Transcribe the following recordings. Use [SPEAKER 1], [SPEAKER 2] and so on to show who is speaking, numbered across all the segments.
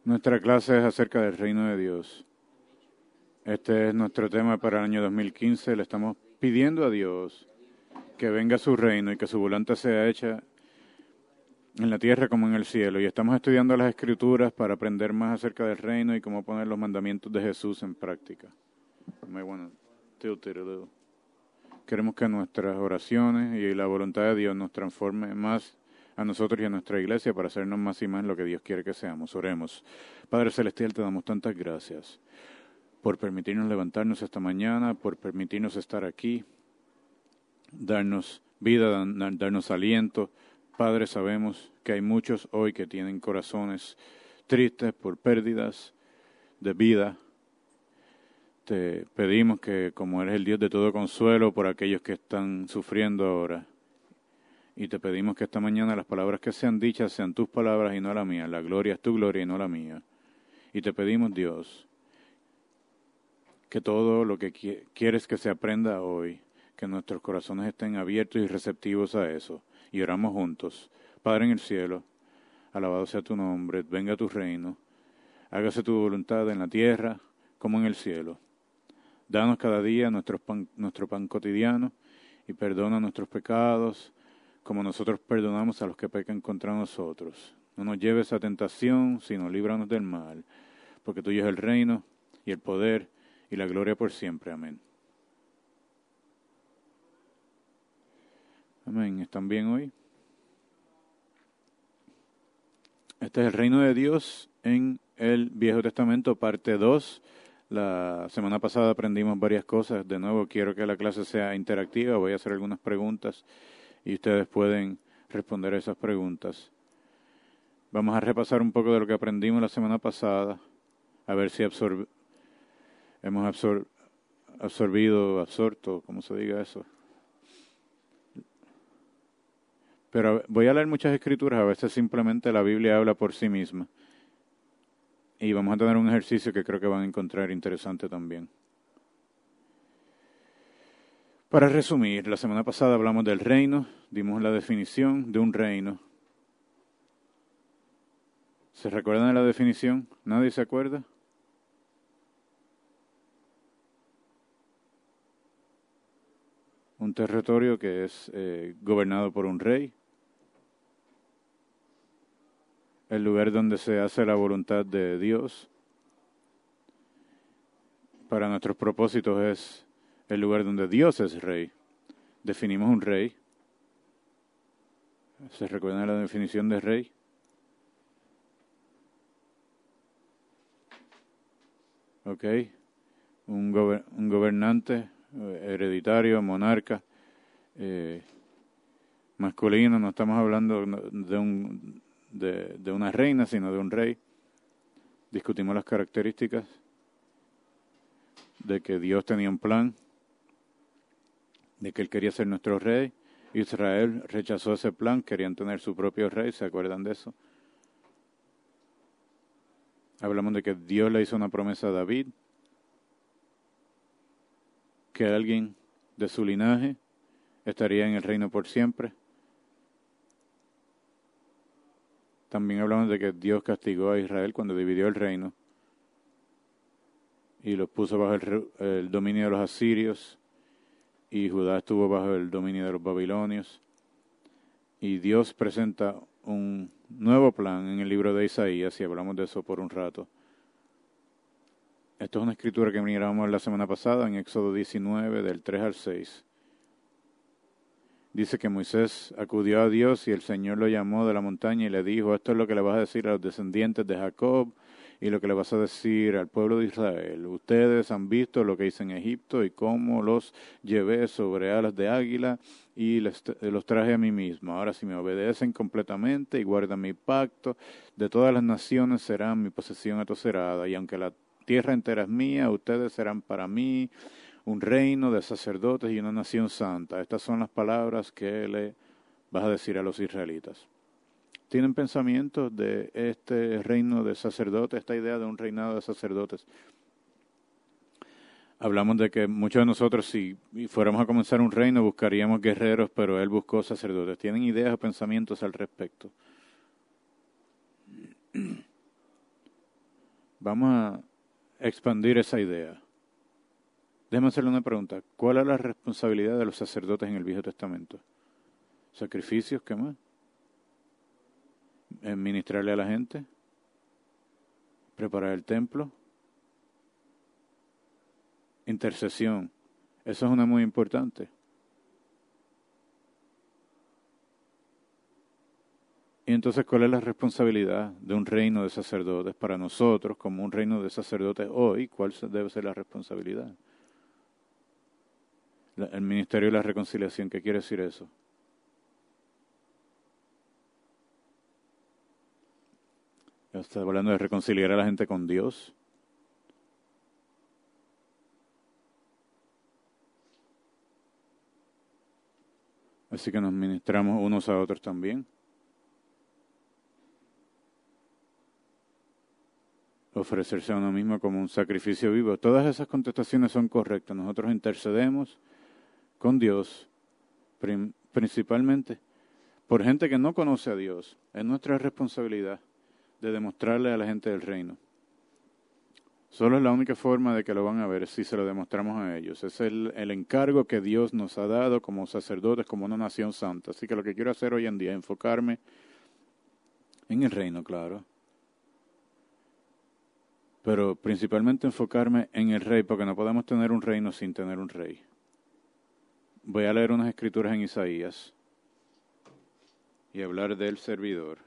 [SPEAKER 1] Nuestra clase es acerca del reino de Dios. Este es nuestro tema para el año 2015. Le estamos pidiendo a Dios que venga a su reino y que su voluntad sea hecha en la tierra como en el cielo. Y estamos estudiando las Escrituras para aprender más acerca del reino y cómo poner los mandamientos de Jesús en práctica. Queremos que nuestras oraciones y la voluntad de Dios nos transforme más a nosotros y a nuestra iglesia para hacernos más y más lo que Dios quiere que seamos. Oremos. Padre Celestial, te damos tantas gracias por permitirnos levantarnos esta mañana, por permitirnos estar aquí, darnos vida, darnos aliento. Padre, sabemos que hay muchos hoy que tienen corazones tristes por pérdidas de vida. Te pedimos que, como eres el Dios de todo consuelo, por aquellos que están sufriendo ahora, y te pedimos que esta mañana las palabras que sean dichas sean tus palabras y no la mía. La gloria es tu gloria y no la mía. Y te pedimos, Dios, que todo lo que quieres que se aprenda hoy, que nuestros corazones estén abiertos y receptivos a eso. Y oramos juntos. Padre en el cielo, alabado sea tu nombre, venga tu reino, hágase tu voluntad en la tierra como en el cielo. Danos cada día nuestro pan cotidiano y perdona nuestros pecados, como nosotros perdonamos a los que pecan contra nosotros. No nos lleves a tentación, sino líbranos del mal, porque tuyo es el reino y el poder y la gloria por siempre. Amén. Amén. ¿Están bien hoy? Este es el reino de Dios en el Viejo Testamento, parte 2. La semana pasada aprendimos varias cosas. De nuevo, quiero que la clase sea interactiva. Voy a hacer algunas preguntas y ustedes pueden responder a esas preguntas. Vamos a repasar un poco de lo que aprendimos la semana pasada, a ver si hemos absorto, ¿cómo se diga eso? Pero voy a leer muchas escrituras, a veces simplemente la Biblia habla por sí misma. Y vamos a tener un ejercicio que creo que van a encontrar interesante también. Para resumir, la semana pasada hablamos del reino, dimos la definición de un reino. ¿Se recuerdan de la definición? ¿Nadie se acuerda? Un territorio que es gobernado por un rey. El lugar donde se hace la voluntad de Dios. Para nuestros propósitos es el lugar donde Dios es rey. Definimos un rey. ¿Se recuerdan de la definición de rey? Ok. Un gobernante hereditario, monarca, masculino. No estamos hablando de una reina, sino de un rey. Discutimos las características de que Dios tenía un plan, de que Él quería ser nuestro rey. Israel rechazó ese plan, querían tener su propio rey, ¿se acuerdan de eso? Hablamos de que Dios le hizo una promesa a David, que alguien de su linaje estaría en el reino por siempre. También hablamos de que Dios castigó a Israel cuando dividió el reino y los puso bajo el dominio de los asirios, y Judá estuvo bajo el dominio de los babilonios. Y Dios presenta un nuevo plan en el libro de Isaías, y hablamos de eso por un rato. Esto es una escritura que miramos la semana pasada en Éxodo 19, del 3 al 6. Dice que Moisés acudió a Dios y el Señor lo llamó de la montaña y le dijo: esto es lo que le vas a decir a los descendientes de Jacob y lo que le vas a decir al pueblo de Israel. Ustedes han visto lo que hice en Egipto y cómo los llevé sobre alas de águila y los traje a mí mismo. Ahora, si me obedecen completamente y guardan mi pacto, de todas las naciones serán mi posesión atoserada. Y aunque la tierra entera es mía, ustedes serán para mí un reino de sacerdotes y una nación santa. Estas son las palabras que le vas a decir a los israelitas. ¿Tienen pensamientos de este reino de sacerdotes, esta idea de un reinado de sacerdotes? Hablamos de que muchos de nosotros, si fuéramos a comenzar un reino, buscaríamos guerreros, pero él buscó sacerdotes. ¿Tienen ideas o pensamientos al respecto? Vamos a expandir esa idea. Déjame hacerle una pregunta. ¿Cuál es la responsabilidad de los sacerdotes en el Viejo Testamento? ¿Sacrificios? ¿Qué más? ¿Ministrarle a la gente? ¿Preparar el templo? Intercesión. Eso es una muy importante. Y entonces, ¿cuál es la responsabilidad de un reino de sacerdotes para nosotros como un reino de sacerdotes hoy? ¿Cuál debe ser la responsabilidad? El ministerio de la reconciliación, ¿qué quiere decir eso? Está hablando de reconciliar a la gente con Dios. Así que nos ministramos unos a otros también. Ofrecerse a uno mismo como un sacrificio vivo. Todas esas contestaciones son correctas. Nosotros intercedemos con Dios, principalmente por gente que no conoce a Dios. Es nuestra responsabilidad de demostrarle a la gente del reino. Solo es la única forma de que lo van a ver si se lo demostramos a ellos. Es el encargo que Dios nos ha dado como sacerdotes, como una nación santa. Así que lo que quiero hacer hoy en día es enfocarme en el reino, claro. Pero principalmente enfocarme en el rey, porque no podemos tener un reino sin tener un rey. Voy a leer unas escrituras en Isaías y hablar del servidor.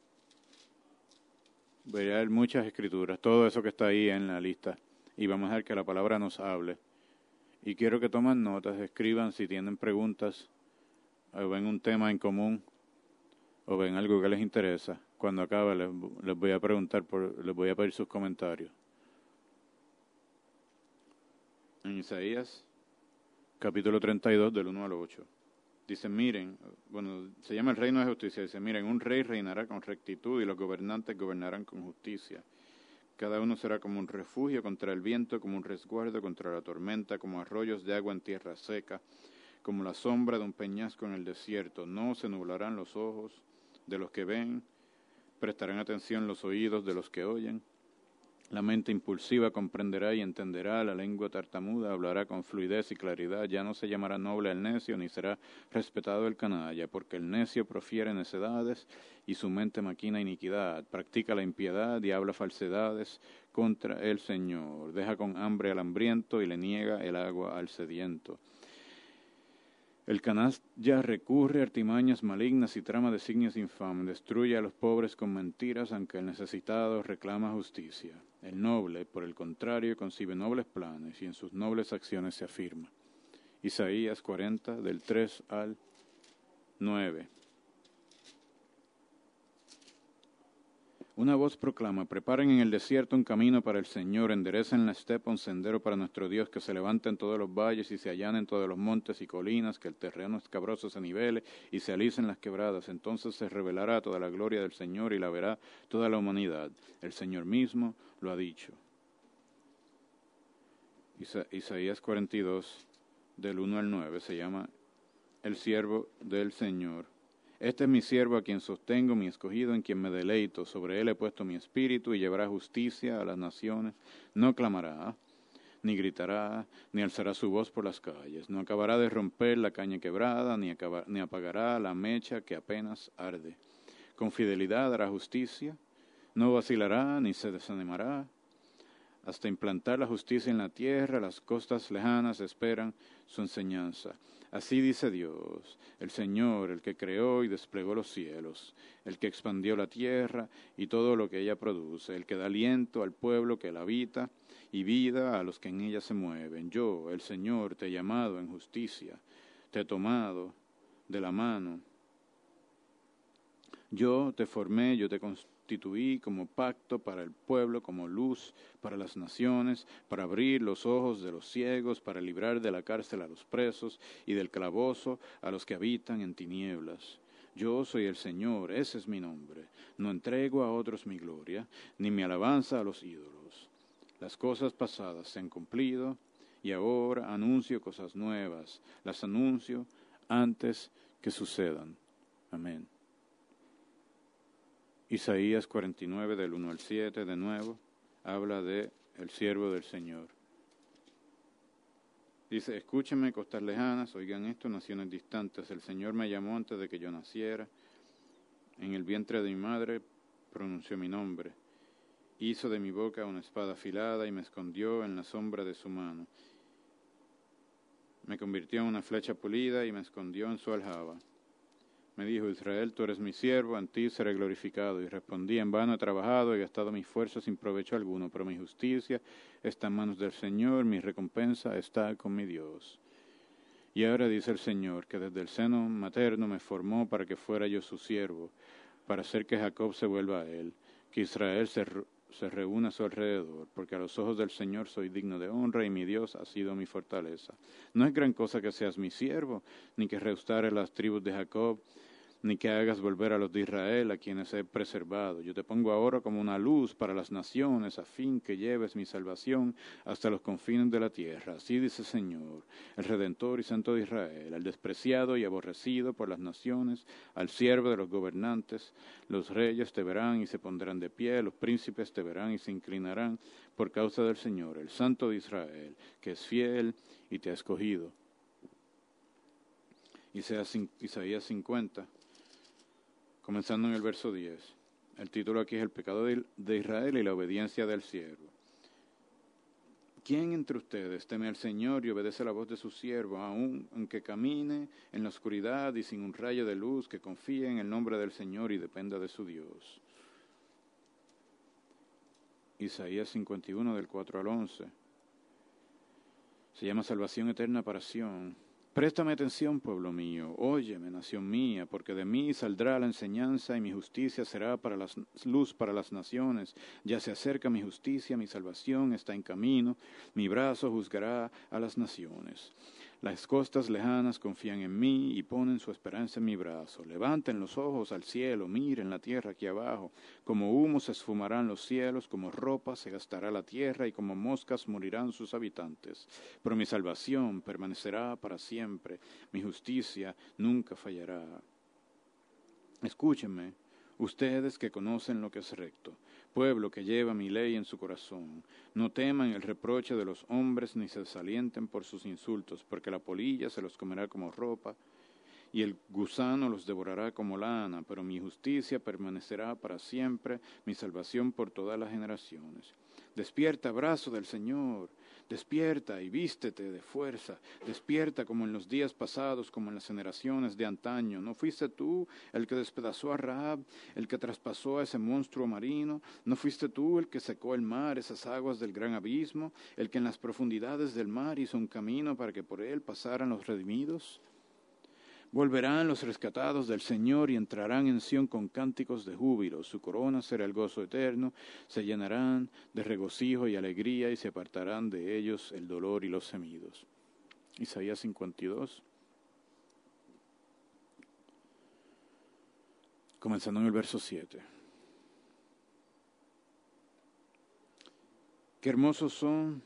[SPEAKER 1] Voy a leer muchas escrituras, todo eso que está ahí en la lista, y vamos a dejar que la palabra nos hable. Y quiero que tomen notas, escriban si tienen preguntas, o ven un tema en común, o ven algo que les interesa. Cuando acabe les voy a preguntar, les voy a pedir sus comentarios. En Isaías, capítulo 32, del 1 al 8. Dice, miren, bueno, se llama el reino de justicia. Dice, miren, un rey reinará con rectitud y los gobernantes gobernarán con justicia. Cada uno será como un refugio contra el viento, como un resguardo contra la tormenta, como arroyos de agua en tierra seca, como la sombra de un peñasco en el desierto. No se nublarán los ojos de los que ven, prestarán atención los oídos de los que oyen. La mente impulsiva comprenderá y entenderá, la lengua tartamuda hablará con fluidez y claridad. Ya no se llamará noble el necio, ni será respetado el canalla, porque el necio profiere necedades y su mente maquina iniquidad. Practica la impiedad y habla falsedades contra el Señor. Deja con hambre al hambriento y le niega el agua al sediento. El canalla recurre a artimañas malignas y trama designios infames. Destruye a los pobres con mentiras, aunque el necesitado reclama justicia. El noble, por el contrario, concibe nobles planes y en sus nobles acciones se afirma. Isaías 40, del 3 al 9. Una voz proclama, preparen en el desierto un camino para el Señor, enderecen en la estepa un sendero para nuestro Dios, que se levanten todos los valles y se allanen todos los montes y colinas, que el terreno escabroso se nivele y se alicen las quebradas. Entonces se revelará toda la gloria del Señor y la verá toda la humanidad. El Señor mismo lo ha dicho. Isaías 42, del 1 al 9, se llama El siervo del Señor. Este es mi siervo a quien sostengo, mi escogido, en quien me deleito. Sobre él he puesto mi espíritu y llevará justicia a las naciones. No clamará, ni gritará, ni alzará su voz por las calles. No acabará de romper la caña quebrada, ni apagará la mecha que apenas arde. Con fidelidad hará justicia, no vacilará ni se desanimará. Hasta implantar la justicia en la tierra, las costas lejanas esperan su enseñanza. Así dice Dios, el Señor, el que creó y desplegó los cielos, el que expandió la tierra y todo lo que ella produce, el que da aliento al pueblo que la habita y vida a los que en ella se mueven. Yo, el Señor, te he llamado en justicia, te he tomado de la mano. Yo te formé, yo te constituí como pacto para el pueblo, como luz para las naciones, para abrir los ojos de los ciegos, para librar de la cárcel a los presos y del calabozo a los que habitan en tinieblas. Yo soy el Señor, ese es mi nombre. No entrego a otros mi gloria, ni mi alabanza a los ídolos. Las cosas pasadas se han cumplido y ahora anuncio cosas nuevas. Las anuncio antes que sucedan. Amén. Isaías 49, del 1 al 7, de nuevo. habla de el siervo del Señor. Dice, escúchenme, costas lejanas, oigan esto, naciones distantes. El Señor me llamó antes de que yo naciera. En el vientre de mi madre pronunció mi nombre. Hizo de mi boca una espada afilada y me escondió en la sombra de su mano. Me convirtió en una flecha pulida y me escondió en su aljaba. Me dijo, Israel, tú eres mi siervo, en ti seré glorificado. Y respondí, en vano he trabajado y gastado mis fuerzas sin provecho alguno, pero mi justicia está en manos del Señor, mi recompensa está con mi Dios. Y ahora dice el Señor, que desde el seno materno me formó para que fuera yo su siervo, para hacer que Jacob se vuelva a él, que Israel se reúna a su alrededor, porque a los ojos del Señor soy digno de honra y mi Dios ha sido mi fortaleza. No es gran cosa que seas mi siervo, ni que restaures las tribus de Jacob, ni que hagas volver a los de Israel, a quienes he preservado. Yo te pongo ahora como una luz para las naciones, a fin que lleves mi salvación hasta los confines de la tierra. Así dice el Señor, el Redentor y Santo de Israel, al despreciado y aborrecido por las naciones, al siervo de los gobernantes. Los reyes te verán y se pondrán de pie, los príncipes te verán y se inclinarán por causa del Señor, el Santo de Israel, que es fiel y te ha escogido. Isaías 50. Comenzando en el verso 10. El título aquí es el pecado de Israel y la obediencia del siervo. ¿Quién entre ustedes teme al Señor y obedece la voz de su siervo, aunque camine en la oscuridad y sin un rayo de luz, que confíe en el nombre del Señor y dependa de su Dios? Isaías 51, del 4 al 11. Se llama Salvación Eterna para Sión. Préstame atención, pueblo mío, óyeme, nación mía, porque de mí saldrá la enseñanza y mi justicia será para la luz para las naciones. Ya se acerca mi justicia, mi salvación está en camino, mi brazo juzgará a las naciones. Las costas lejanas confían en mí y ponen su esperanza en mi brazo. Levanten los ojos al cielo, miren la tierra aquí abajo. Como humo se esfumarán los cielos, como ropa se gastará la tierra y como moscas morirán sus habitantes. Pero mi salvación permanecerá para siempre, mi justicia nunca fallará. Escúchenme, ustedes que conocen lo que es recto, pueblo que lleva mi ley en su corazón. No teman el reproche de los hombres ni se desalienten por sus insultos, porque la polilla se los comerá como ropa y el gusano los devorará como lana, pero mi justicia permanecerá para siempre, mi salvación por todas las generaciones. Despierta, brazo del Señor, despierta y vístete de fuerza, despierta como en los días pasados, como en las generaciones de antaño. ¿No fuiste tú el que despedazó a Rahab, el que traspasó a ese monstruo marino? ¿No fuiste tú el que secó el mar, esas aguas del gran abismo, el que en las profundidades del mar hizo un camino para que por él pasaran los redimidos? Volverán los rescatados del Señor y entrarán en Sión con cánticos de júbilo. Su corona será el gozo eterno, se llenarán de regocijo y alegría y se apartarán de ellos el dolor y los gemidos. Isaías 52. Comenzando en el verso 7. Qué hermosos son.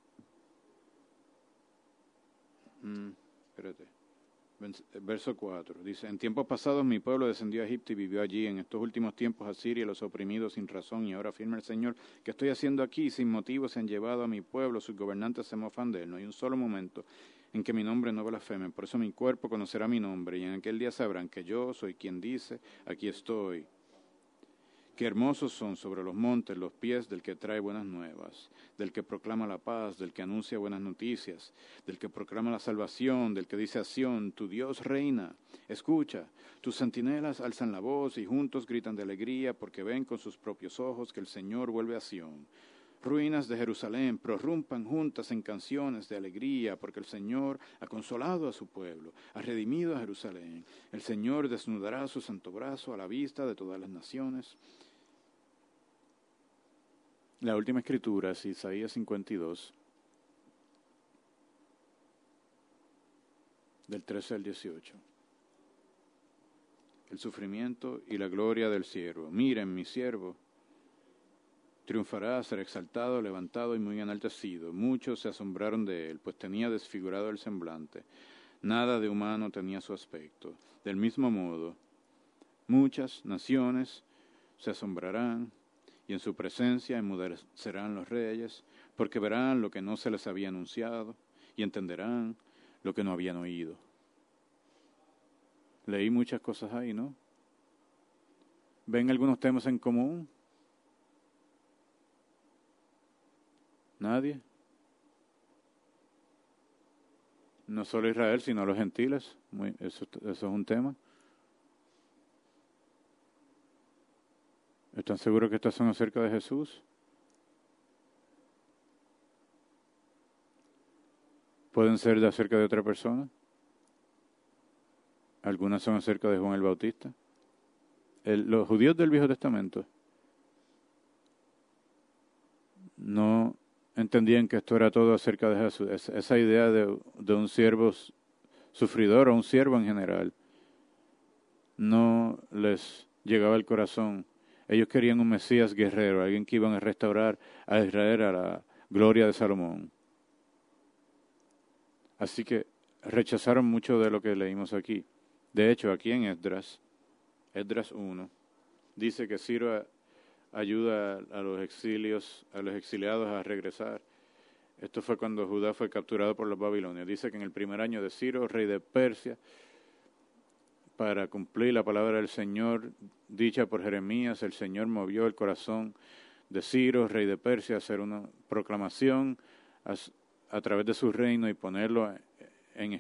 [SPEAKER 1] Verso 4, dice, en tiempos pasados mi pueblo descendió a Egipto y vivió allí. En estos últimos tiempos Asiria los oprimidos sin razón, y ahora afirma el Señor, ¿qué estoy haciendo aquí? Sin motivo se han llevado a mi pueblo, sus gobernantes se mofan de él. No hay un solo momento en que mi nombre no blasfeme, por eso mi cuerpo conocerá mi nombre, y en aquel día sabrán que yo soy quien dice, aquí estoy. Qué hermosos son sobre los montes los pies del que trae buenas nuevas, del que proclama la paz, del que anuncia buenas noticias, del que proclama la salvación, del que dice a Sión, tu Dios reina. Escucha, tus centinelas alzan la voz y juntos gritan de alegría porque ven con sus propios ojos que el Señor vuelve a Sión. Ruinas de Jerusalén, prorrumpan juntas en canciones de alegría, porque el Señor ha consolado a su pueblo, ha redimido a Jerusalén. El Señor desnudará su santo brazo a la vista de todas las naciones. La última escritura es Isaías 52, del 13 al 18. El sufrimiento y la gloria del siervo. Miren, mi siervo triunfará, será exaltado, levantado y muy enaltecido. Muchos se asombraron de él, pues tenía desfigurado el semblante. Nada de humano tenía su aspecto. Del mismo modo, muchas naciones se asombrarán y en su presencia enmudecerán los reyes, porque verán lo que no se les había anunciado y entenderán lo que no habían oído. Leí muchas cosas ahí, ¿no? ¿Ven algunos temas en común? ¿Nadie? No solo Israel, sino los gentiles. Eso es un tema. ¿Están seguros que estas son acerca de Jesús? ¿Pueden ser acerca de otra persona? Algunas son acerca de Juan el Bautista. Los judíos del Viejo Testamento no entendían que esto era todo acerca de Jesús. Esa idea de un siervo sufridor o un siervo en general no les llegaba al corazón. Ellos querían un Mesías guerrero, alguien que iban a restaurar a Israel a la gloria de Salomón. Así que rechazaron mucho de lo que leímos aquí. De hecho, aquí en Esdras 1, dice que Ciro ayuda a los exiliados a regresar. Esto fue cuando Judá fue capturado por los babilonios. Dice que en el primer año de Ciro, rey de Persia, para cumplir la palabra del Señor dicha por Jeremías, el Señor movió el corazón de Ciro, rey de Persia, a hacer una proclamación a través de su reino y ponerlo en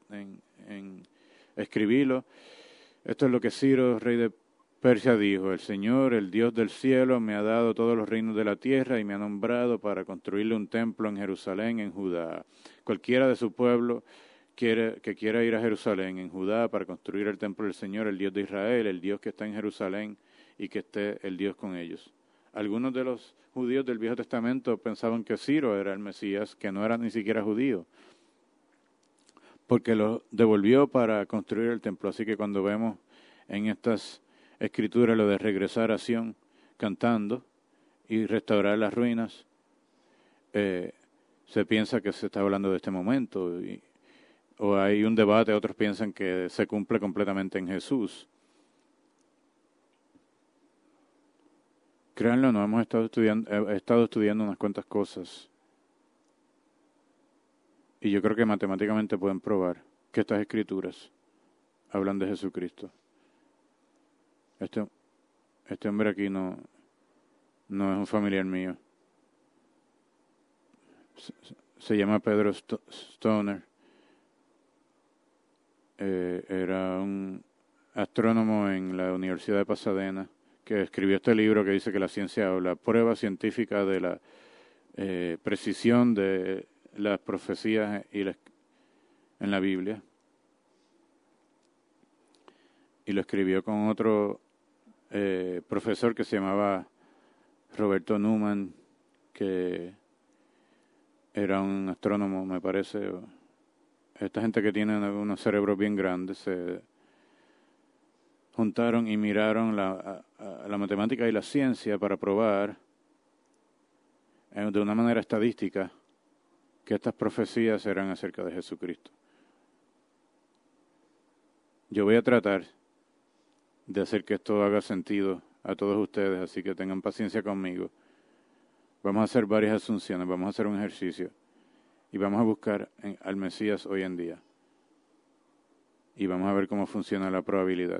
[SPEAKER 1] escribirlo. Esto es lo que Ciro, rey de Persia, dijo: el Señor, el Dios del cielo, me ha dado todos los reinos de la tierra y me ha nombrado para construirle un templo en Jerusalén, en Judá. Cualquiera de su pueblo que quiera ir a Jerusalén, en Judá, para construir el templo del Señor, el Dios de Israel, el Dios que está en Jerusalén, y que esté el Dios con ellos. Algunos de los judíos del Viejo Testamento pensaban que Ciro era el Mesías, que no era ni siquiera judío, porque lo devolvió para construir el templo. Así que cuando vemos en estas escrituras lo de regresar a Sión cantando y restaurar las ruinas, se piensa que se está hablando de este momento, o hay un debate, otros piensan que se cumple completamente en Jesús. Créanlo, no hemos estado estudiando unas cuantas cosas, y yo creo que matemáticamente pueden probar que estas escrituras hablan de Jesucristo. Este hombre aquí no es un familiar mío. Se llama Pedro Stoner. Era un astrónomo en la Universidad de Pasadena que escribió este libro que dice que la ciencia habla, prueba científica de la precisión de las profecías en la Biblia. Y lo escribió con otro profesor que se llamaba Roberto Newman, que era un astrónomo, me parece. Esta gente que tiene unos cerebros bien grandes se juntaron y miraron la matemática y la ciencia para probar de una manera estadística que estas profecías eran acerca de Jesucristo. Yo voy a tratar de hacer que esto haga sentido a todos ustedes, así que tengan paciencia conmigo. Vamos a hacer varias asunciones, vamos a hacer un ejercicio y vamos a buscar al Mesías hoy en día. Y vamos a ver cómo funciona la probabilidad.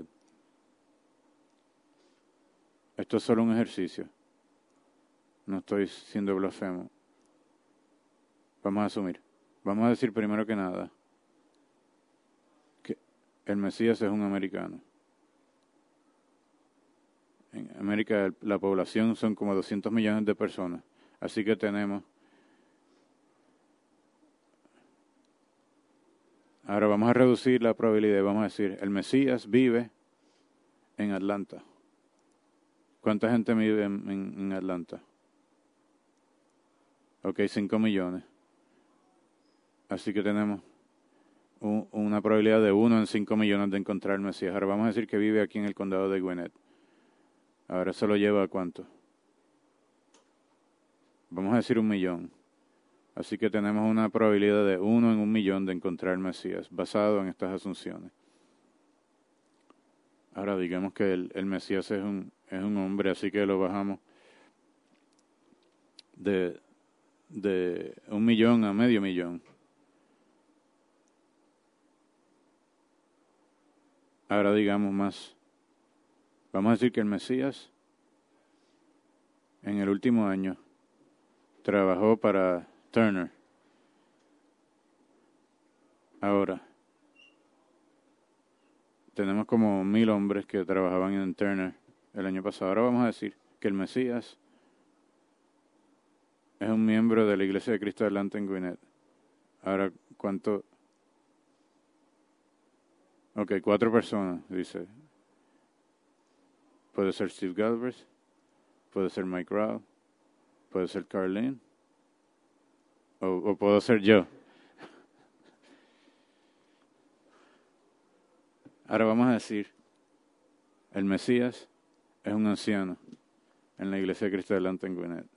[SPEAKER 1] Esto es solo un ejercicio. No estoy siendo blasfemo. Vamos a asumir. Vamos a decir primero que nada que el Mesías es un americano. En América la población son como 200 millones de personas. Así que tenemos... Ahora vamos a reducir la probabilidad. Vamos a decir, el Mesías vive en Atlanta. ¿Cuánta gente vive en Atlanta? Ok, 5 millones. Así que tenemos una probabilidad de 1 en 5 millones de encontrar el Mesías. Ahora vamos a decir que vive aquí en el condado de Gwinnett. Ahora eso lo lleva a ¿cuánto? Vamos a decir 1 millón. Así que tenemos una probabilidad de 1 en 1 millón de encontrar el Mesías, basado en estas asunciones. Ahora digamos que el Mesías es un hombre, así que lo bajamos de 1 millón a medio millón. Ahora digamos más. Vamos a decir que el Mesías en el último año trabajó para Turner. Ahora, tenemos como 1,000 hombres que trabajaban en Turner el año pasado. Ahora vamos a decir que el Mesías es un miembro de la Iglesia de Cristo de Atlanta en Gwinnett. Ahora, ¿cuánto? Ok, 4 personas, dice. Puede ser Steve Galbraith, puede ser Mike Rowe, puede ser Carlene, o puedo ser yo. Ahora vamos a decir, el Mesías es un anciano en la Iglesia de Cristo de Atlanta en Gwinnett.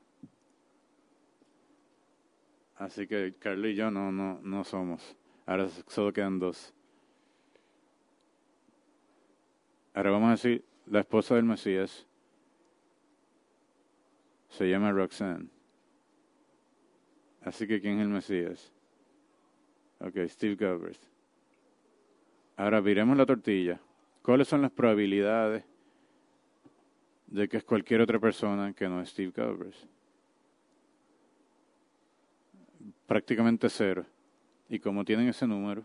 [SPEAKER 1] Así que Carly y yo no somos. Ahora solo quedan 2. Ahora vamos a decir, la esposa del Mesías se llama Roxanne. Así que, ¿quién es el Mesías? Ok, Steve Galbraith. Ahora viremos la tortilla. ¿Cuáles son las probabilidades de que es cualquier otra persona que no es Steve Galbraith? Prácticamente 0. Y como tienen ese número,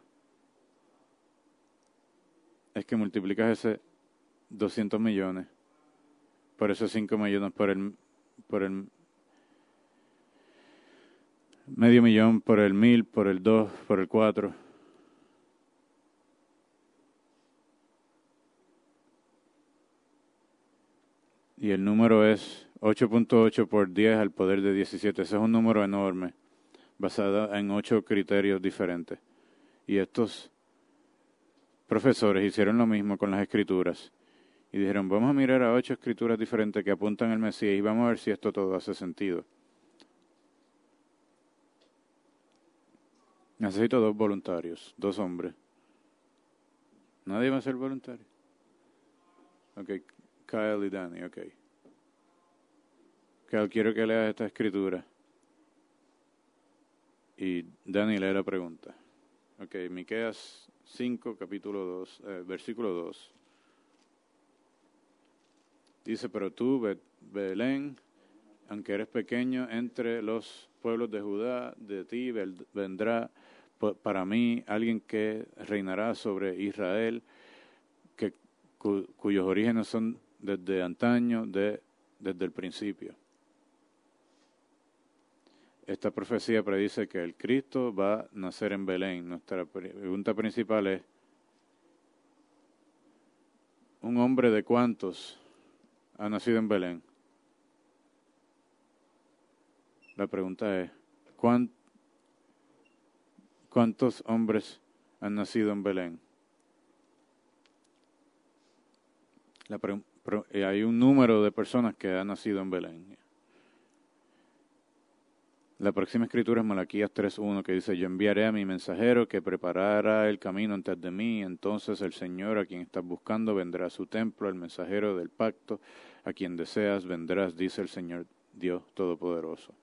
[SPEAKER 1] es que multiplicas ese 200 millones por esos 5 millones, por el medio millón, por el 1,000, por el 2, por el 4. Y el número es 8.8 por 10 al poder de 17. Ese es un número enorme, basado en 8 criterios diferentes. Y estos profesores hicieron lo mismo con las escrituras. Y dijeron, vamos a mirar a 8 escrituras diferentes que apuntan al Mesías y vamos a ver si esto todo hace sentido. Necesito 2 voluntarios, 2 hombres. ¿Nadie va a ser voluntario? Ok, Kyle y Danny, ok. Kyle, quiero que leas esta escritura. Y Danny lee la pregunta. Ok, Miqueas 5, capítulo 2, versículo 2. Dice, pero tú, Belén, aunque eres pequeño entre los pueblos de Judá, de ti vendrá para mí alguien que reinará sobre Israel, cuyos orígenes son desde antaño, desde el principio. Esta profecía predice que el Cristo va a nacer en Belén. Nuestra pregunta principal es, ¿un hombre de cuántos ha nacido en Belén? La pregunta es, ¿cuántos hombres han nacido en Belén? Hay un número de personas que han nacido en Belén. La próxima escritura es Malaquías 3:1, que dice, yo enviaré a mi mensajero que preparará el camino antes de mí, entonces el Señor a quien estás buscando vendrá a su templo, el mensajero del pacto, a quien deseas vendrás, dice el Señor Dios Todopoderoso.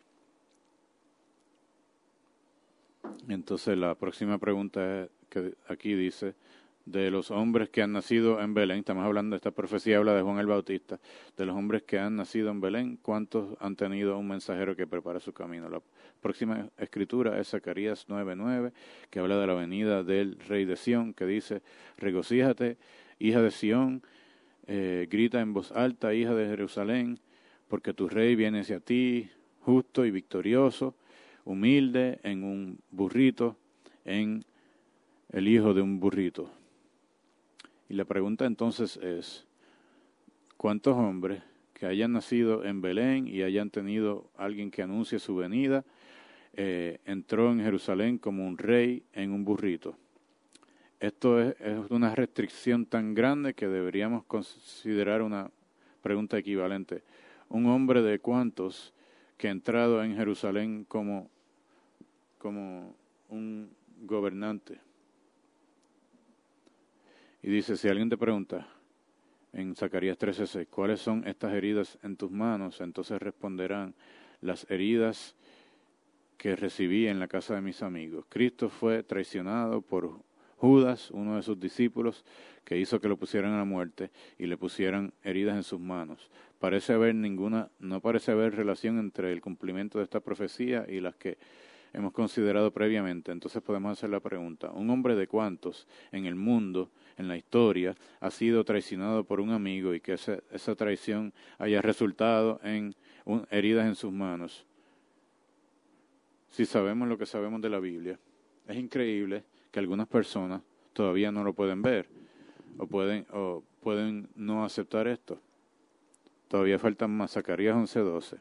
[SPEAKER 1] Entonces la próxima pregunta es, que aquí dice, de los hombres que han nacido en Belén, estamos hablando, esta profecía habla de Juan el Bautista, de los hombres que han nacido en Belén, ¿cuántos han tenido un mensajero que prepara su camino? La próxima escritura es Zacarías 9:9, que habla de la venida del rey de Sión, que dice, regocíjate, hija de Sión, grita en voz alta, hija de Jerusalén, porque tu rey viene hacia ti, justo y victorioso, humilde en un burrito, en el hijo de un burrito. Y la pregunta entonces es, ¿cuántos hombres que hayan nacido en Belén y hayan tenido alguien que anuncie su venida, entró en Jerusalén como un rey en un burrito? Esto es una restricción tan grande que deberíamos considerar una pregunta equivalente. ¿Un hombre de cuántos que ha entrado en Jerusalén como un gobernante? Y dice, si alguien te pregunta en Zacarías 13:6, ¿cuáles son estas heridas en tus manos? Entonces responderán, las heridas que recibí en la casa de mis amigos. Cristo fue traicionado por Judas, uno de sus discípulos, que hizo que lo pusieran a la muerte y le pusieran heridas en sus manos. No parece haber relación entre el cumplimiento de esta profecía y las que hemos considerado previamente. Entonces podemos hacer la pregunta: ¿un hombre de cuántos en el mundo, en la historia, ha sido traicionado por un amigo y que esa traición haya resultado en heridas en sus manos? Si sabemos lo que sabemos de la Biblia, es increíble que algunas personas todavía no lo pueden ver o pueden no aceptar esto. Todavía faltan más. Zacarías 11:12.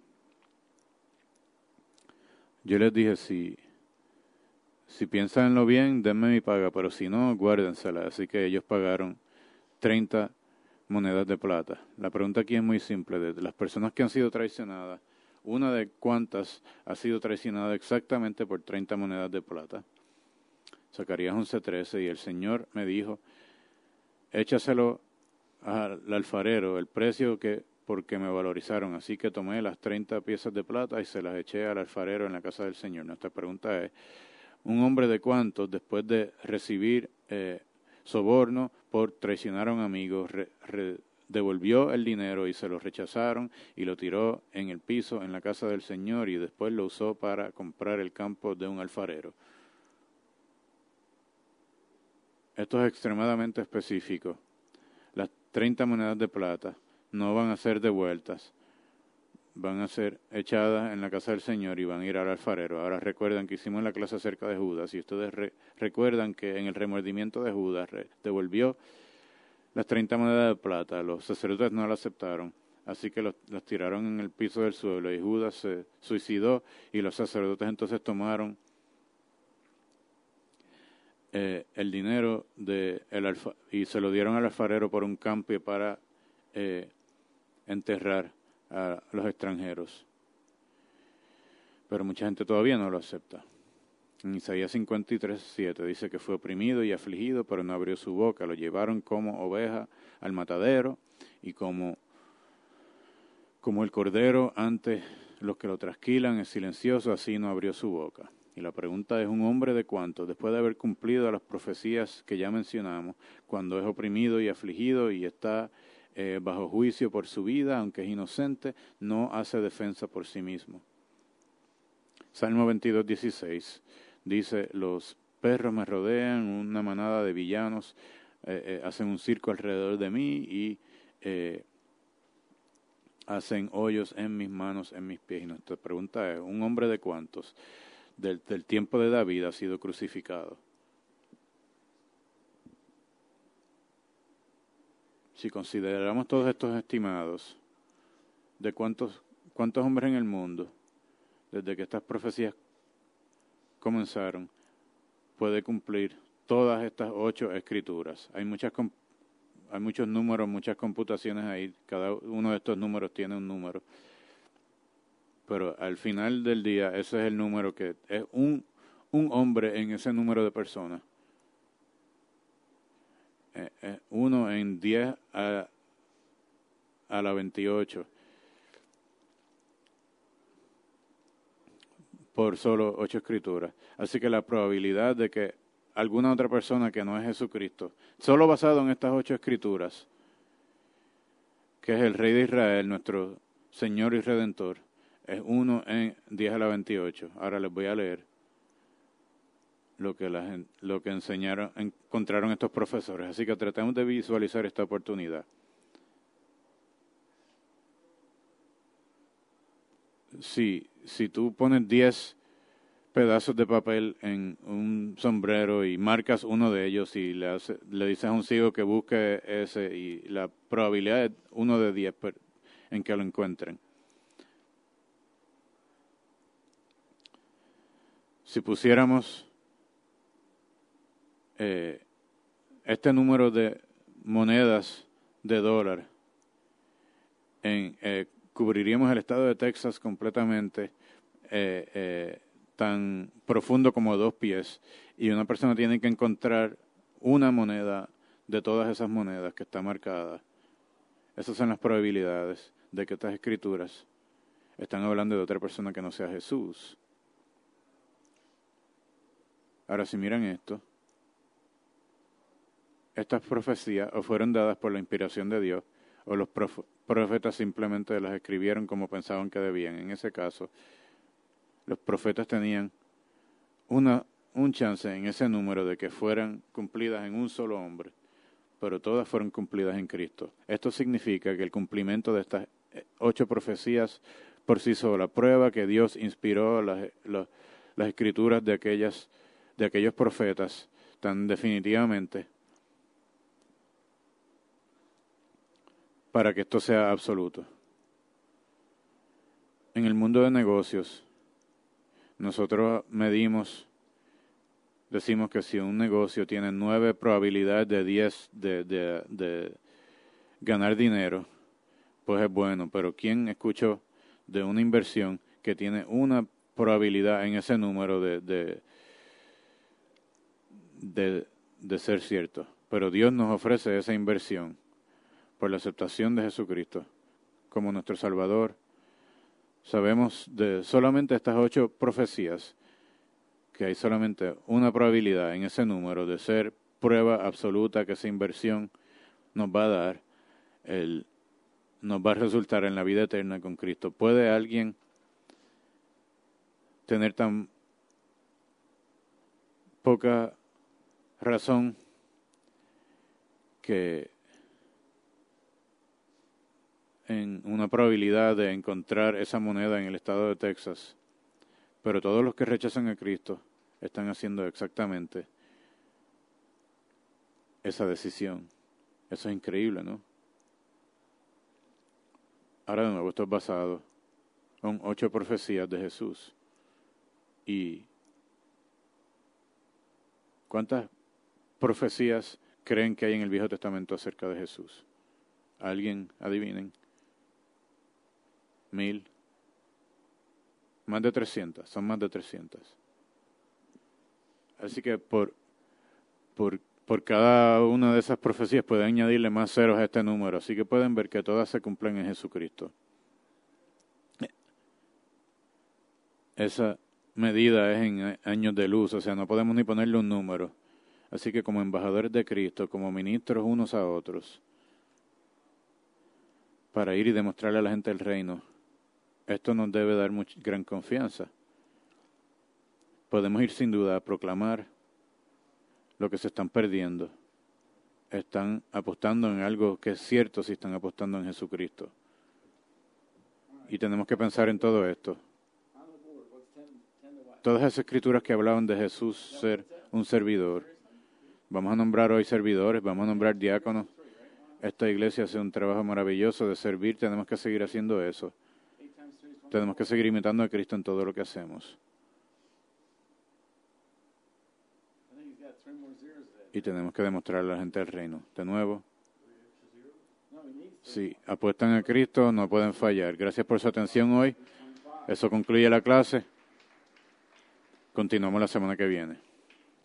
[SPEAKER 1] Yo les dije, si piensan en lo bien, denme mi paga, pero si no, guárdensela. Así que ellos pagaron 30 monedas de plata. La pregunta aquí es muy simple. De las personas que han sido traicionadas, ¿una de cuántas ha sido traicionada exactamente por 30 monedas de plata? Zacarías 11:13, y el Señor me dijo, échaselo al alfarero, el precio porque me valorizaron. Así que tomé las 30 piezas de plata y se las eché al alfarero en la casa del Señor. Nuestra pregunta es, ¿un hombre de cuántos, después de recibir soborno por traicionar a un amigo, devolvió el dinero y se lo rechazaron y lo tiró en el piso en la casa del Señor y después lo usó para comprar el campo de un alfarero? Esto es extremadamente específico. Las 30 monedas de plata no van a ser devueltas, van a ser echadas en la casa del Señor y van a ir al alfarero. Ahora recuerdan que hicimos la clase acerca de Judas y ustedes recuerdan que en el remordimiento de Judas devolvió las 30 monedas de plata. Los sacerdotes no la aceptaron, así que las tiraron en el piso del suelo y Judas se suicidó y los sacerdotes entonces tomaron el dinero y se lo dieron al alfarero por un campo y para enterrar a los extranjeros. Pero mucha gente todavía no lo acepta. En Isaías 53:7 dice que fue oprimido y afligido, pero no abrió su boca. Lo llevaron como oveja al matadero y como el cordero ante los que lo trasquilan es silencioso, así no abrió su boca. Y la pregunta es, ¿un hombre de cuántos, después de haber cumplido las profecías que ya mencionamos, cuando es oprimido y afligido y está bajo juicio por su vida, aunque es inocente, no hace defensa por sí mismo? Salmo 22:16 dice, los perros me rodean, una manada de villanos hacen un circo alrededor de mí y hacen hoyos en mis manos, en mis pies. Y nuestra pregunta es, ¿un hombre de cuántos del tiempo de David ha sido crucificado? Si consideramos todos estos estimados de cuántos hombres en el mundo, desde que estas profecías comenzaron, puede cumplir todas estas 8 escrituras. Hay muchos números, muchas computaciones ahí, cada uno de estos números tiene un número. Pero al final del día, ese es el número que es un hombre en ese número de personas. 1 en 10 a la 28 por solo 8 escrituras. Así que la probabilidad de que alguna otra persona que no es Jesucristo, solo basado en estas 8 escrituras, que es el Rey de Israel, nuestro Señor y Redentor, es 1 en 10 a la 28. Ahora les voy a leer lo que encontraron estos profesores. Así que tratemos de visualizar esta oportunidad. Si tú pones 10 pedazos de papel en un sombrero y marcas uno de ellos y le dices a un ciego que busque ese, y la probabilidad es 1 de 10 en que lo encuentren. Si pusiéramos este número de monedas de dólar, cubriríamos el estado de Texas completamente, tan profundo como 2 pies, y una persona tiene que encontrar una moneda de todas esas monedas que está marcada. Esas son las probabilidades de que estas escrituras están hablando de otra persona que no sea Jesús. Ahora, si miran esto, estas profecías o fueron dadas por la inspiración de Dios, o los profetas simplemente las escribieron como pensaban que debían. En ese caso, los profetas tenían un chance en ese número de que fueran cumplidas en un solo hombre, pero todas fueron cumplidas en Cristo. Esto significa que el cumplimiento de estas 8 profecías por sí sola prueba que Dios inspiró las escrituras de aquellos profetas tan definitivamente para que esto sea absoluto. En el mundo de negocios, nosotros decimos que si un negocio tiene 9 probabilidades de 10 de ganar dinero, pues es bueno. Pero ¿quién escuchó de una inversión que tiene una probabilidad en ese número de ser cierto? Pero Dios nos ofrece esa inversión por la aceptación de Jesucristo como nuestro Salvador. Sabemos de solamente estas 8 profecías que hay solamente una probabilidad en ese número de ser prueba absoluta que esa inversión nos va a dar, nos va a resultar en la vida eterna con Cristo. ¿Puede alguien tener tan poca razón que en una probabilidad de encontrar esa moneda en el estado de Texas, pero todos los que rechazan a Cristo están haciendo exactamente esa decisión? Eso es increíble, ¿no? Ahora de nuevo, esto es basado en 8 profecías de Jesús. ¿Y cuántas profecías creen que hay en el Viejo Testamento acerca de Jesús? ¿Alguien adivinen? 1000. Más de 300, son más de 300. Así que por cada una de esas profecías pueden añadirle más ceros a este número. Así que pueden ver que todas se cumplen en Jesucristo. Esa medida es en años de luz, o sea, no podemos ni ponerle un número. Así que como embajadores de Cristo, como ministros unos a otros, para ir y demostrarle a la gente el reino, esto nos debe dar gran confianza. Podemos ir sin duda a proclamar lo que se están perdiendo. Están apostando en algo que es cierto si están apostando en Jesucristo. Y tenemos que pensar en todo esto. Todas esas escrituras que hablaban de Jesús ser un servidor. Vamos a nombrar hoy servidores, vamos a nombrar diáconos. Esta iglesia hace un trabajo maravilloso de servir, tenemos que seguir haciendo eso. Tenemos que seguir imitando a Cristo en todo lo que hacemos. Y tenemos que demostrarle a la gente el reino. De nuevo, si apuestan a Cristo, no pueden fallar. Gracias por su atención hoy. Eso concluye la clase. Continuamos la semana que viene.